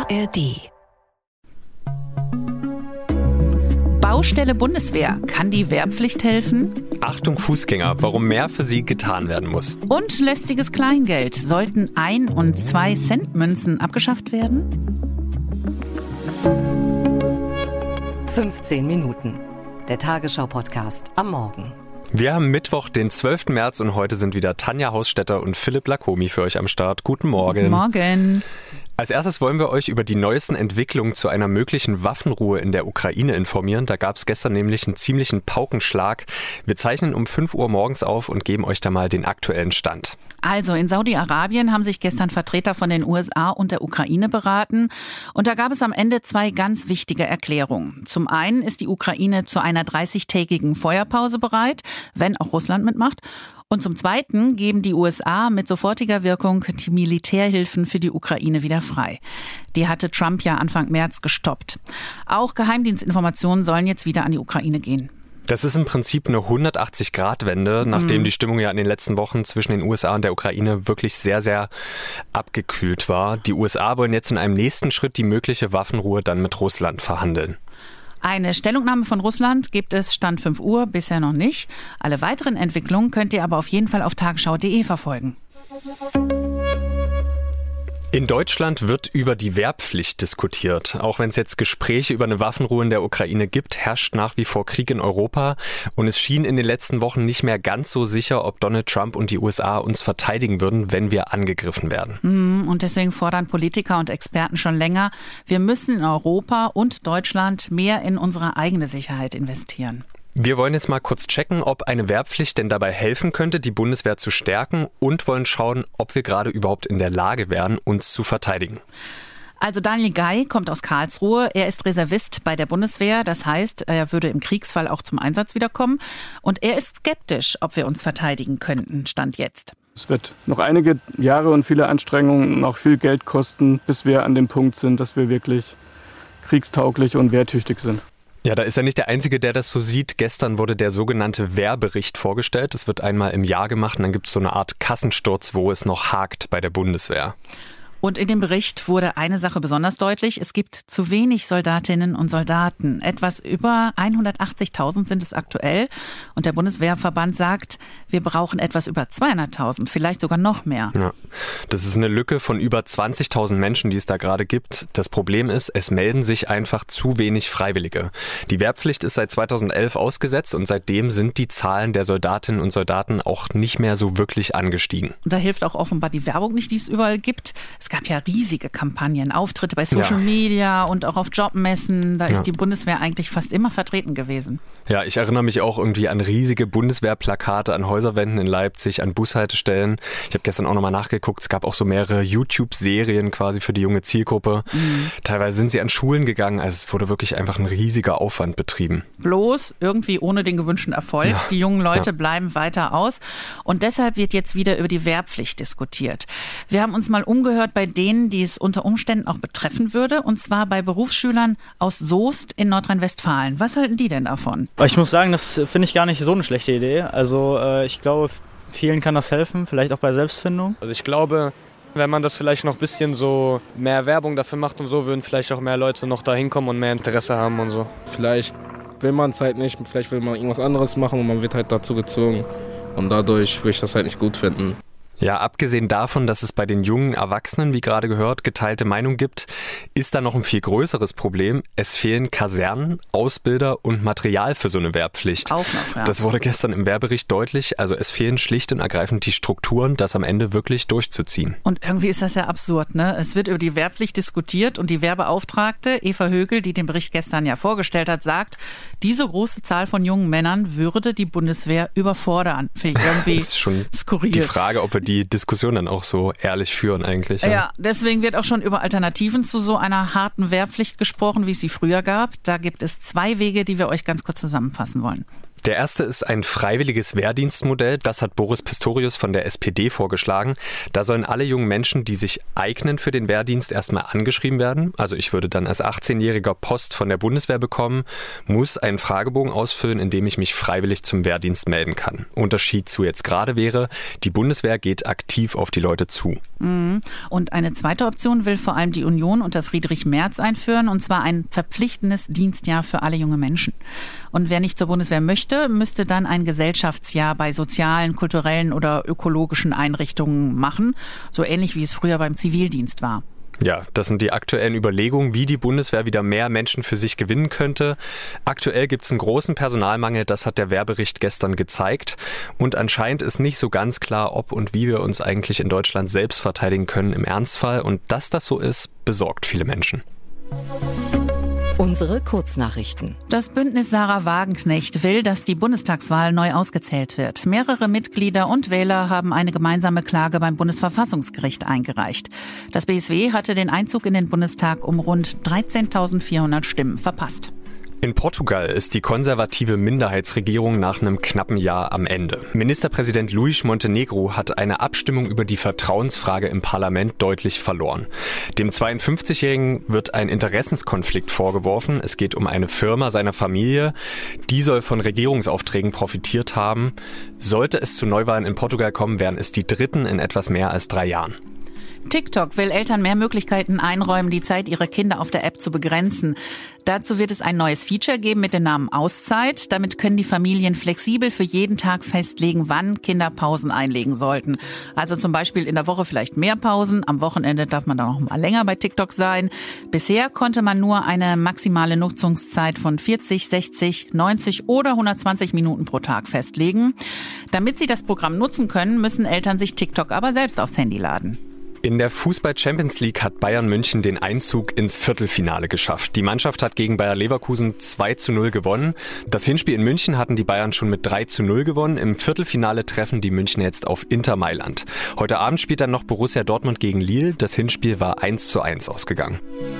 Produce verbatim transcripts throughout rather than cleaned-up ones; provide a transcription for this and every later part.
A R D. Baustelle Bundeswehr. Kann die Wehrpflicht helfen? Achtung Fußgänger, warum mehr für sie getan werden muss. Und lästiges Kleingeld. Sollten ein- und zwei Cent Münzen abgeschafft werden? fünfzehn Minuten. Der Tagesschau-Podcast am Morgen. Wir haben Mittwoch, den zwölften März und heute sind wieder Tanja Hausstetter und Philipp Lacomi für euch am Start. Guten Morgen. Guten Morgen. Als erstes wollen wir euch über die neuesten Entwicklungen zu einer möglichen Waffenruhe in der Ukraine informieren. Da gab es gestern nämlich einen ziemlichen Paukenschlag. Wir zeichnen um fünf Uhr morgens auf und geben euch da mal den aktuellen Stand. Also in Saudi-Arabien haben sich gestern Vertreter von den U S A und der Ukraine beraten. Und da gab es am Ende zwei ganz wichtige Erklärungen. Zum einen ist die Ukraine zu einer dreißigtägigen Feuerpause bereit, wenn auch Russland mitmacht. Und zum Zweiten geben die U S A mit sofortiger Wirkung die Militärhilfen für die Ukraine wieder frei. Die hatte Trump ja Anfang März gestoppt. Auch Geheimdienstinformationen sollen jetzt wieder an die Ukraine gehen. Das ist im Prinzip eine hundertachtzig-Grad-Wende, nachdem die Stimmung ja in den letzten Wochen zwischen den U S A und der Ukraine wirklich sehr, sehr abgekühlt war. Die U S A wollen jetzt in einem nächsten Schritt die mögliche Waffenruhe dann mit Russland verhandeln. Eine Stellungnahme von Russland gibt es Stand fünf Uhr bisher noch nicht. Alle weiteren Entwicklungen könnt ihr aber auf jeden Fall auf tagesschau punkt de verfolgen. In Deutschland wird über die Wehrpflicht diskutiert. Auch wenn es jetzt Gespräche über eine Waffenruhe in der Ukraine gibt, herrscht nach wie vor Krieg in Europa. Und es schien in den letzten Wochen nicht mehr ganz so sicher, ob Donald Trump und die U S A uns verteidigen würden, wenn wir angegriffen werden. Und deswegen fordern Politiker und Experten schon länger, wir müssen in Europa und Deutschland mehr in unsere eigene Sicherheit investieren. Wir wollen jetzt mal kurz checken, ob eine Wehrpflicht denn dabei helfen könnte, die Bundeswehr zu stärken, und wollen schauen, ob wir gerade überhaupt in der Lage wären, uns zu verteidigen. Also Daniel Gey kommt aus Karlsruhe. Er ist Reservist bei der Bundeswehr. Das heißt, er würde im Kriegsfall auch zum Einsatz wiederkommen. Und er ist skeptisch, ob wir uns verteidigen könnten, Stand jetzt. Es wird noch einige Jahre und viele Anstrengungen und auch viel Geld kosten, bis wir an dem Punkt sind, dass wir wirklich kriegstauglich und wehrtüchtig sind. Ja, da ist er nicht der Einzige, der das so sieht. Gestern wurde der sogenannte Wehrbericht vorgestellt. Das wird einmal im Jahr gemacht und dann gibt es so eine Art Kassensturz, wo es noch hakt bei der Bundeswehr. Und in dem Bericht wurde eine Sache besonders deutlich. Es gibt zu wenig Soldatinnen und Soldaten. Etwas über hundertachtzigtausend sind es aktuell. Und der Bundeswehrverband sagt, wir brauchen etwas über zweihunderttausend, vielleicht sogar noch mehr. Ja, das ist eine Lücke von über zwanzigtausend Menschen, die es da gerade gibt. Das Problem ist, es melden sich einfach zu wenig Freiwillige. Die Wehrpflicht ist seit zweitausendelf ausgesetzt und seitdem sind die Zahlen der Soldatinnen und Soldaten auch nicht mehr so wirklich angestiegen. Und da hilft auch offenbar die Werbung nicht, die es überall gibt. Es gab ja riesige Kampagnen, Auftritte bei Social ja. Media und auch auf Jobmessen. Da ist ja. die Bundeswehr eigentlich fast immer vertreten gewesen. Ja, ich erinnere mich auch irgendwie an riesige Bundeswehrplakate an Häuserwänden in Leipzig, an Bushaltestellen. Ich habe gestern auch nochmal nachgeguckt, es gab auch so mehrere YouTube-Serien quasi für die junge Zielgruppe. Mhm. Teilweise sind sie an Schulen gegangen, also es wurde wirklich einfach ein riesiger Aufwand betrieben. Bloß irgendwie ohne den gewünschten Erfolg. Ja. Die jungen Leute ja. bleiben weiter aus und deshalb wird jetzt wieder über die Wehrpflicht diskutiert. Wir haben uns mal umgehört bei denen, die es unter Umständen auch betreffen würde, und zwar bei Berufsschülern aus Soest in Nordrhein-Westfalen. Was halten die denn davon? Ich muss sagen, das finde ich gar nicht so eine schlechte Idee. Also äh, ich glaube, vielen kann das helfen, vielleicht auch bei Selbstfindung. Also ich glaube, wenn man das vielleicht noch ein bisschen so mehr Werbung dafür macht und so, würden vielleicht auch mehr Leute noch da hinkommen und mehr Interesse haben und so. Vielleicht will man es halt nicht, vielleicht will man irgendwas anderes machen und man wird halt dazu gezwungen. Und dadurch würde ich das halt nicht gut finden. Ja, abgesehen davon, dass es bei den jungen Erwachsenen, wie gerade gehört, geteilte Meinung gibt, ist da noch ein viel größeres Problem. Es fehlen Kasernen, Ausbilder und Material für so eine Wehrpflicht. Auch noch, ja. Das wurde gestern im Wehrbericht deutlich. Also es fehlen schlicht und ergreifend die Strukturen, das am Ende wirklich durchzuziehen. Und irgendwie ist das ja absurd, ne? Es wird über die Wehrpflicht diskutiert und die Wehrbeauftragte Eva Högel, die den Bericht gestern ja vorgestellt hat, sagt, diese große Zahl von jungen Männern würde die Bundeswehr überfordern. Finde ich irgendwie ist schon skurril. Die Frage, ob wir die Diskussion dann auch so ehrlich führen eigentlich. Ja. ja, deswegen wird auch schon über Alternativen zu so einer harten Wehrpflicht gesprochen, wie es sie früher gab. Da gibt es zwei Wege, die wir euch ganz kurz zusammenfassen wollen. Der erste ist ein freiwilliges Wehrdienstmodell. Das hat Boris Pistorius von der S P D vorgeschlagen. Da sollen alle jungen Menschen, die sich eignen für den Wehrdienst, erstmal angeschrieben werden. Also ich würde dann als achtzehnjähriger Post von der Bundeswehr bekommen, muss einen Fragebogen ausfüllen, in dem ich mich freiwillig zum Wehrdienst melden kann. Unterschied zu jetzt gerade wäre, die Bundeswehr geht aktiv auf die Leute zu. Und eine zweite Option will vor allem die Union unter Friedrich Merz einführen, und zwar ein verpflichtendes Dienstjahr für alle junge Menschen. Und wer nicht zur Bundeswehr möchte, müsste dann ein Gesellschaftsjahr bei sozialen, kulturellen oder ökologischen Einrichtungen machen, so ähnlich wie es früher beim Zivildienst war. Ja, das sind die aktuellen Überlegungen, wie die Bundeswehr wieder mehr Menschen für sich gewinnen könnte. Aktuell gibt es einen großen Personalmangel, das hat der Wehrbericht gestern gezeigt. Und anscheinend ist nicht so ganz klar, ob und wie wir uns eigentlich in Deutschland selbst verteidigen können im Ernstfall. Und dass das so ist, besorgt viele Menschen. Unsere Kurznachrichten. Das Bündnis Sarah Wagenknecht will, dass die Bundestagswahl neu ausgezählt wird. Mehrere Mitglieder und Wähler haben eine gemeinsame Klage beim Bundesverfassungsgericht eingereicht. Das B S W hatte den Einzug in den Bundestag um rund dreizehntausendvierhundert Stimmen verpasst. In Portugal ist die konservative Minderheitsregierung nach einem knappen Jahr am Ende. Ministerpräsident Luís Montenegro hat eine Abstimmung über die Vertrauensfrage im Parlament deutlich verloren. Dem zweiundfünfzigjährigen wird ein Interessenskonflikt vorgeworfen. Es geht um eine Firma seiner Familie. Die soll von Regierungsaufträgen profitiert haben. Sollte es zu Neuwahlen in Portugal kommen, wären es die dritten in etwas mehr als drei Jahren. TikTok will Eltern mehr Möglichkeiten einräumen, die Zeit ihrer Kinder auf der App zu begrenzen. Dazu wird es ein neues Feature geben mit dem Namen Auszeit. Damit können die Familien flexibel für jeden Tag festlegen, wann Kinder Pausen einlegen sollten. Also zum Beispiel in der Woche vielleicht mehr Pausen, am Wochenende darf man dann noch mal länger bei TikTok sein. Bisher konnte man nur eine maximale Nutzungszeit von vierzig, sechzig, neunzig oder hundertzwanzig Minuten pro Tag festlegen. Damit sie das Programm nutzen können, müssen Eltern sich TikTok aber selbst aufs Handy laden. In der Fußball-Champions League hat Bayern München den Einzug ins Viertelfinale geschafft. Die Mannschaft hat gegen Bayer Leverkusen zwei zu null gewonnen. Das Hinspiel in München hatten die Bayern schon mit drei zu null gewonnen. Im Viertelfinale treffen die München jetzt auf Inter Mailand. Heute Abend spielt dann noch Borussia Dortmund gegen Lille. Das Hinspiel war eins zu eins ausgegangen.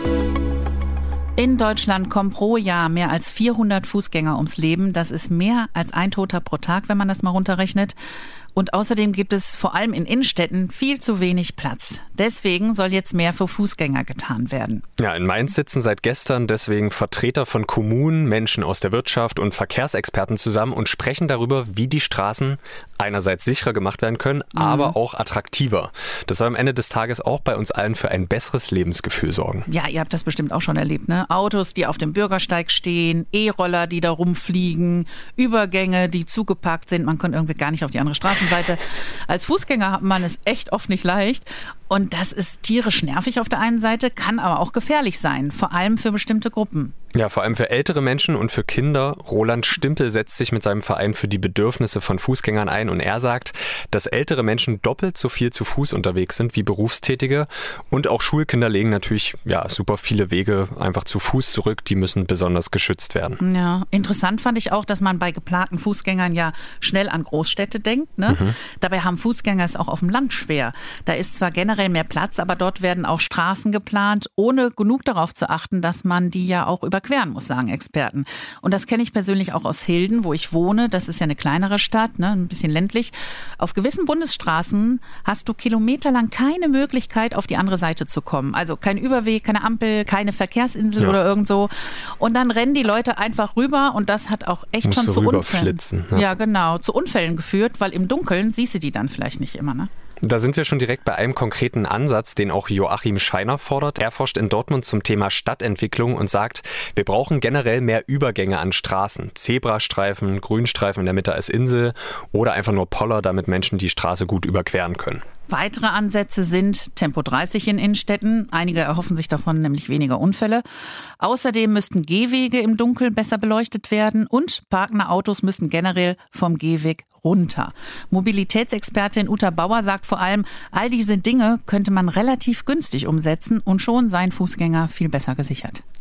In Deutschland kommen pro Jahr mehr als vierhundert Fußgänger ums Leben. Das ist mehr als ein Toter pro Tag, wenn man das mal runterrechnet. Und außerdem gibt es vor allem in Innenstädten viel zu wenig Platz. Deswegen soll jetzt mehr für Fußgänger getan werden. Ja, in Mainz sitzen seit gestern deswegen Vertreter von Kommunen, Menschen aus der Wirtschaft und Verkehrsexperten zusammen und sprechen darüber, wie die Straßen einerseits sicherer gemacht werden können, mhm. aber auch attraktiver. Das soll am Ende des Tages auch bei uns allen für ein besseres Lebensgefühl sorgen. Ja, ihr habt das bestimmt auch schon erlebt, ne? Autos, die auf dem Bürgersteig stehen, E-Roller, die da rumfliegen, Übergänge, die zugeparkt sind. Man kommt irgendwie gar nicht auf die andere Straße. Seite. Als Fußgänger hat man es echt oft nicht leicht. Und das ist tierisch nervig auf der einen Seite, kann aber auch gefährlich sein, vor allem für bestimmte Gruppen. Ja, vor allem für ältere Menschen und für Kinder. Roland Stimpel setzt sich mit seinem Verein für die Bedürfnisse von Fußgängern ein und er sagt, dass ältere Menschen doppelt so viel zu Fuß unterwegs sind wie Berufstätige und auch Schulkinder legen natürlich ja, super viele Wege einfach zu Fuß zurück, die müssen besonders geschützt werden. Ja, interessant fand ich auch, dass man bei geplanten Fußgängern ja schnell an Großstädte denkt. Ne? Mhm. Dabei haben Fußgänger es auch auf dem Land schwer. Da ist zwar generell mehr Platz, aber dort werden auch Straßen geplant, ohne genug darauf zu achten, dass man die ja auch überqueren muss, sagen Experten. Und das kenne ich persönlich auch aus Hilden, wo ich wohne. Das ist ja eine kleinere Stadt, ne, ein bisschen ländlich. Auf gewissen Bundesstraßen hast du kilometerlang keine Möglichkeit, auf die andere Seite zu kommen. Also kein Überweg, keine Ampel, keine Verkehrsinsel ja. oder irgend so. Und dann rennen die Leute einfach rüber und das hat auch echt Musst schon zu Unfällen. Ja. ja, genau, zu Unfällen geführt, weil im Dunkeln siehst du die dann vielleicht nicht immer, ne? Da sind wir schon direkt bei einem konkreten Ansatz, den auch Joachim Scheiner fordert. Er forscht in Dortmund zum Thema Stadtentwicklung und sagt, wir brauchen generell mehr Übergänge an Straßen. Zebrastreifen, Grünstreifen in der Mitte als Insel oder einfach nur Poller, damit Menschen die Straße gut überqueren können. Weitere Ansätze sind Tempo dreißig in Innenstädten. Einige erhoffen sich davon nämlich weniger Unfälle. Außerdem müssten Gehwege im Dunkeln besser beleuchtet werden und parkende Autos müssten generell vom Gehweg runter. Mobilitätsexpertin Uta Bauer sagt vor allem, all diese Dinge könnte man relativ günstig umsetzen und schon seien Fußgänger viel besser gesichert.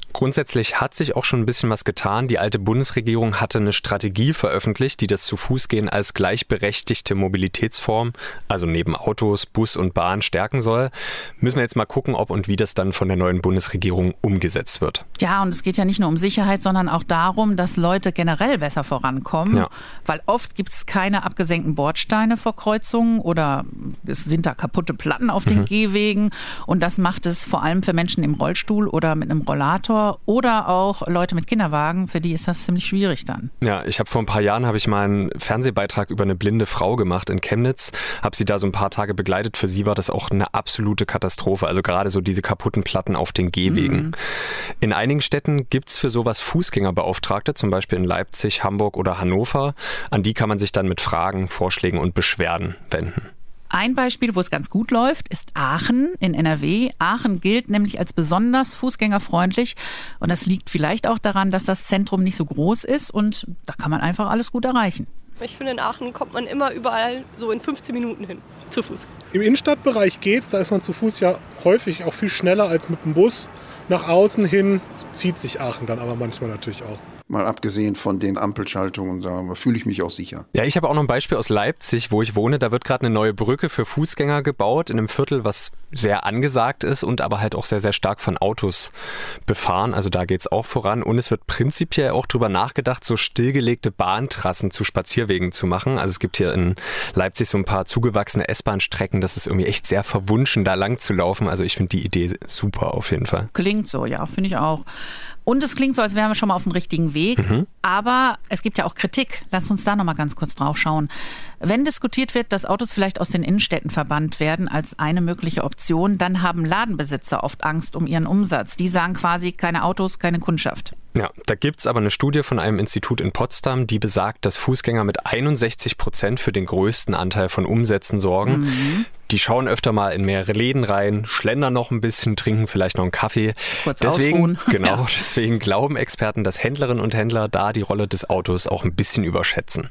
Grundsätzlich hat sich auch schon ein bisschen was getan. Die alte Bundesregierung hatte eine Strategie veröffentlicht, die das Zu-Fuß-Gehen als gleichberechtigte Mobilitätsform, also neben Autos, Bus und Bahn, stärken soll. Müssen wir jetzt mal gucken, ob und wie das dann von der neuen Bundesregierung umgesetzt wird. Ja, und es geht ja nicht nur um Sicherheit, sondern auch darum, dass Leute generell besser vorankommen. Ja. Weil oft gibt es keine abgesenkten Bordsteine vor Kreuzungen oder es sind da kaputte Platten auf den mhm. Gehwegen. Und das macht es vor allem für Menschen im Rollstuhl oder mit einem Rollator oder auch Leute mit Kinderwagen, für die ist das ziemlich schwierig dann. Ja, ich habe vor ein paar Jahren habe ich mal einen Fernsehbeitrag über eine blinde Frau gemacht in Chemnitz, habe sie da so ein paar Tage begleitet. Für sie war das auch eine absolute Katastrophe, also gerade so diese kaputten Platten auf den Gehwegen. Mhm. In einigen Städten gibt es für sowas Fußgängerbeauftragte, zum Beispiel in Leipzig, Hamburg oder Hannover. An die kann man sich dann mit Fragen, Vorschlägen und Beschwerden wenden. Ein Beispiel, wo es ganz gut läuft, ist Aachen in N R W. Aachen gilt nämlich als besonders fußgängerfreundlich und das liegt vielleicht auch daran, dass das Zentrum nicht so groß ist und da kann man einfach alles gut erreichen. Ich finde, in Aachen kommt man immer überall so in fünfzehn Minuten hin, zu Fuß. Im Innenstadtbereich geht's, da ist man zu Fuß ja häufig auch viel schneller als mit dem Bus. Nach außen hin zieht sich Aachen dann aber manchmal natürlich auch. Mal abgesehen von den Ampelschaltungen, da fühle ich mich auch sicher. Ja, ich habe auch noch ein Beispiel aus Leipzig, wo ich wohne. Da wird gerade eine neue Brücke für Fußgänger gebaut in einem Viertel, was sehr angesagt ist und aber halt auch sehr, sehr stark von Autos befahren. Also da geht's auch voran. Und es wird prinzipiell auch drüber nachgedacht, so stillgelegte Bahntrassen zu Spazierwegen zu machen. Also es gibt hier in Leipzig so ein paar zugewachsene S-Bahn-Strecken. Das ist irgendwie echt sehr verwunschen, da lang zu laufen. Also ich finde die Idee super auf jeden Fall. Klingt so, ja, finde ich auch. Und es klingt so, als wären wir schon mal auf dem richtigen Weg. Mhm. Aber es gibt ja auch Kritik. Lass uns da noch mal ganz kurz drauf schauen. Wenn diskutiert wird, dass Autos vielleicht aus den Innenstädten verbannt werden als eine mögliche Option, dann haben Ladenbesitzer oft Angst um ihren Umsatz. Die sagen quasi, keine Autos, keine Kundschaft. Ja, da gibt's aber eine Studie von einem Institut in Potsdam, die besagt, dass Fußgänger mit einundsechzig Prozent für den größten Anteil von Umsätzen sorgen. Mhm. Die schauen öfter mal in mehrere Läden rein, schlendern noch ein bisschen, trinken vielleicht noch einen Kaffee. Kurz deswegen, ausruhen. Genau, ja. deswegen glauben Experten, dass Händlerinnen und Händler da die Rolle des Autos auch ein bisschen überschätzen.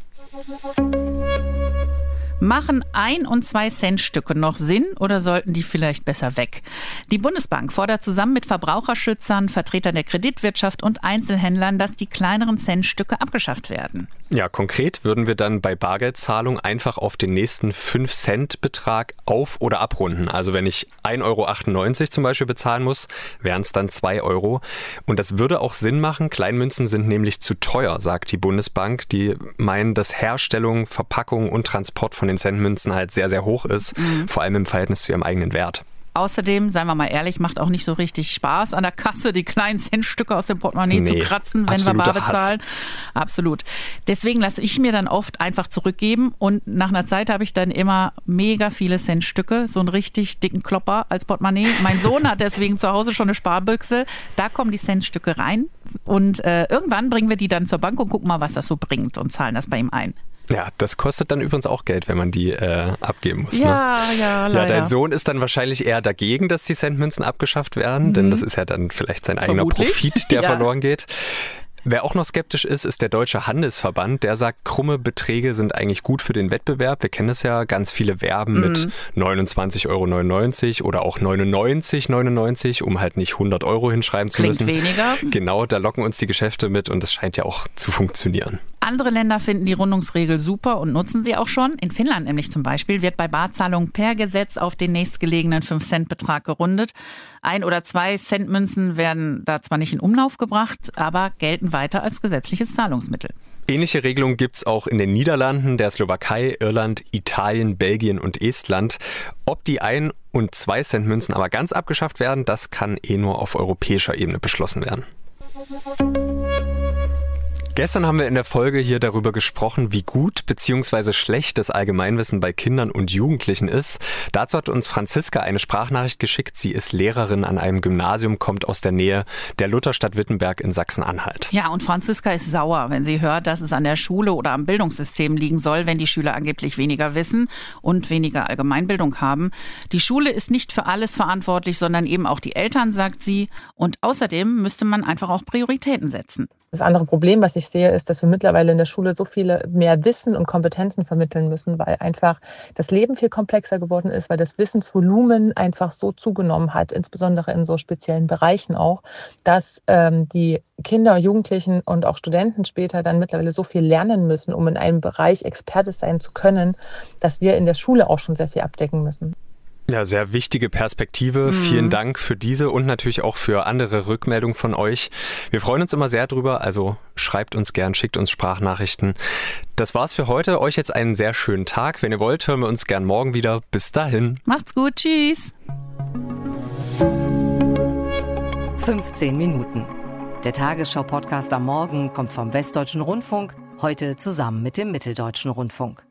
Machen ein- und zwei Cent Stücke noch Sinn oder sollten die vielleicht besser weg? Die Bundesbank fordert zusammen mit Verbraucherschützern, Vertretern der Kreditwirtschaft und Einzelhändlern, dass die kleineren Centstücke abgeschafft werden. Ja, konkret würden wir dann bei Bargeldzahlung einfach auf den nächsten fünf Cent Betrag auf- oder abrunden. Also wenn ich ein Euro achtundneunzig zum Beispiel bezahlen muss, wären es dann zwei Euro. Und das würde auch Sinn machen. Kleinmünzen sind nämlich zu teuer, sagt die Bundesbank. Die meinen, dass Herstellung, Verpackung und Transport von den Centmünzen halt sehr, sehr hoch ist, mhm. vor allem im Verhältnis zu ihrem eigenen Wert. Außerdem, seien wir mal ehrlich, macht auch nicht so richtig Spaß, an der Kasse die kleinen Centstücke aus dem Portemonnaie nee, zu kratzen, wenn wir bar bezahlen. Hass. Absolut. Deswegen lasse ich mir dann oft einfach zurückgeben und nach einer Zeit habe ich dann immer mega viele Centstücke, so einen richtig dicken Klopper als Portemonnaie. Mein Sohn hat deswegen zu Hause schon eine Sparbüchse. Da kommen die Centstücke rein und äh, irgendwann bringen wir die dann zur Bank und gucken mal, was das so bringt und zahlen das bei ihm ein. Ja, das kostet dann übrigens auch Geld, wenn man die äh, abgeben muss. Ja, ne? ja, leider. Ja, dein Sohn ist dann wahrscheinlich eher dagegen, dass die Centmünzen abgeschafft werden, mhm. denn das ist ja dann vielleicht sein eigener Vermutlich. Profit, der ja. verloren geht. Wer auch noch skeptisch ist, ist der Deutsche Handelsverband. Der sagt, krumme Beträge sind eigentlich gut für den Wettbewerb. Wir kennen das ja, ganz viele werben mhm. mit neunundzwanzig Euro neunundneunzig oder auch neunundneunzig Euro neunundneunzig, um halt nicht hundert Euro hinschreiben zu Klingt müssen. weniger. Genau, da locken uns die Geschäfte mit und das scheint ja auch zu funktionieren. Andere Länder finden die Rundungsregel super und nutzen sie auch schon. In Finnland nämlich zum Beispiel wird bei Barzahlungen per Gesetz auf den nächstgelegenen fünf Cent Betrag gerundet. Ein oder zwei Centmünzen werden da zwar nicht in Umlauf gebracht, aber gelten weiter als gesetzliches Zahlungsmittel. Ähnliche Regelungen gibt es auch in den Niederlanden, der Slowakei, Irland, Italien, Belgien und Estland. Ob die ein- und zwei Cent Münzen aber ganz abgeschafft werden, das kann eh nur auf europäischer Ebene beschlossen werden. Gestern haben wir in der Folge hier darüber gesprochen, wie gut bzw. schlecht das Allgemeinwissen bei Kindern und Jugendlichen ist. Dazu hat uns Franziska eine Sprachnachricht geschickt. Sie ist Lehrerin an einem Gymnasium, kommt aus der Nähe der Lutherstadt Wittenberg in Sachsen-Anhalt. Ja, und Franziska ist sauer, wenn sie hört, dass es an der Schule oder am Bildungssystem liegen soll, wenn die Schüler angeblich weniger wissen und weniger Allgemeinbildung haben. Die Schule ist nicht für alles verantwortlich, sondern eben auch die Eltern, sagt sie. Und außerdem müsste man einfach auch Prioritäten setzen. Das andere Problem, was ich sehe, ist, dass wir mittlerweile in der Schule so viele mehr Wissen und Kompetenzen vermitteln müssen, weil einfach das Leben viel komplexer geworden ist, weil das Wissensvolumen einfach so zugenommen hat, insbesondere in so speziellen Bereichen auch, dass ähm, die Kinder, Jugendlichen und auch Studenten später dann mittlerweile so viel lernen müssen, um in einem Bereich Experte sein zu können, dass wir in der Schule auch schon sehr viel abdecken müssen. Ja, sehr wichtige Perspektive. Mhm. Vielen Dank für diese und natürlich auch für andere Rückmeldungen von euch. Wir freuen uns immer sehr drüber, also schreibt uns gern, schickt uns Sprachnachrichten. Das war's für heute. Euch jetzt einen sehr schönen Tag. Wenn ihr wollt, hören wir uns gern morgen wieder. Bis dahin. Macht's gut. Tschüss. fünfzehn Minuten. Der Tagesschau-Podcast am Morgen kommt vom Westdeutschen Rundfunk, heute zusammen mit dem Mitteldeutschen Rundfunk.